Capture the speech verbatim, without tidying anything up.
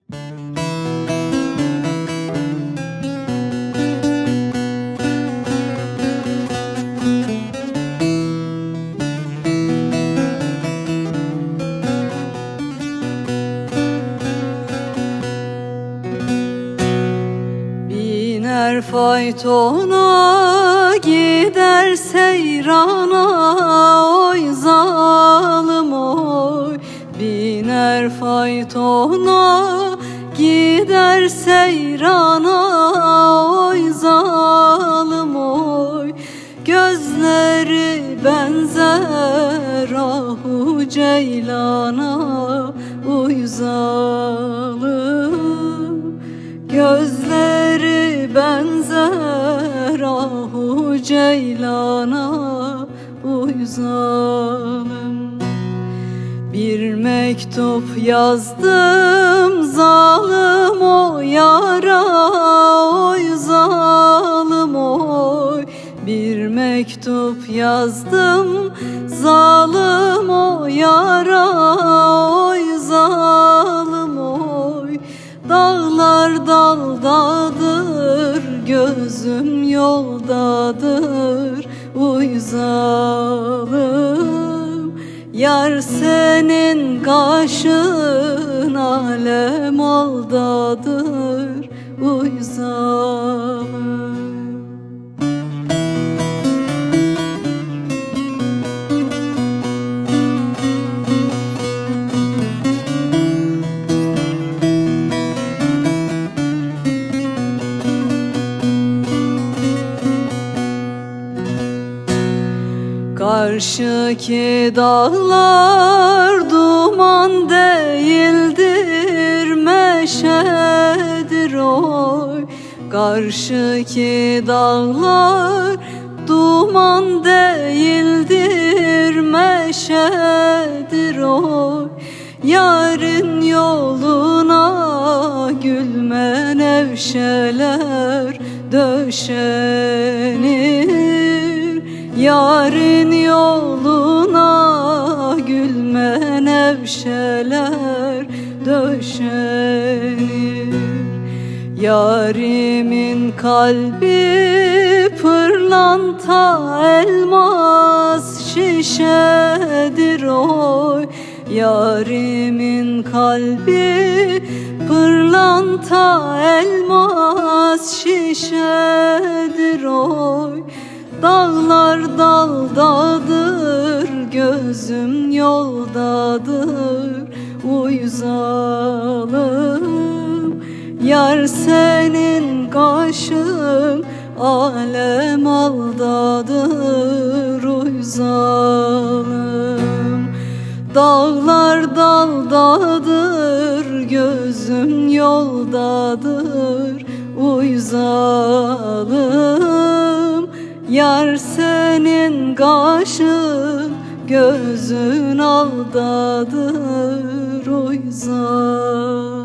Biner faytona gider seyrana, oy zalim oy. Biner faytona gider seyrana, oy zalim oy. Gözleri benzer ahu ceylana, oy zalim. Gözleri benzer ahu ceylana, uy zalim. Bir mektup yazdım zalim o yara, oy zalim oy. Bir mektup yazdım zalim o yara, oy zalim oy. Dağlar daldadır, gözüm yoldadır, uy zalim. Yar senin kaşın alem aldadır, uy zalim. Karşıki dağlar duman değildir, meşedir oy. Karşıki dağlar duman değildir, meşedir oy. Yarın yoluna gülme nevşeler döşenir. Yarın yoluna gülme nevşeler döşenir. Yarimin kalbi pırlanta elmas şişedir oy. Yarimin kalbi pırlanta elmas şişedir oy. Dağlar daldadır, gözüm yoldadır, uy zalim. Yar senin kaşın alem aldadır, uy zalim. Dağlar daldadır, gözüm yoldadır, uy zalim. Yar senin kaşın gözün aldadır, uy zalim.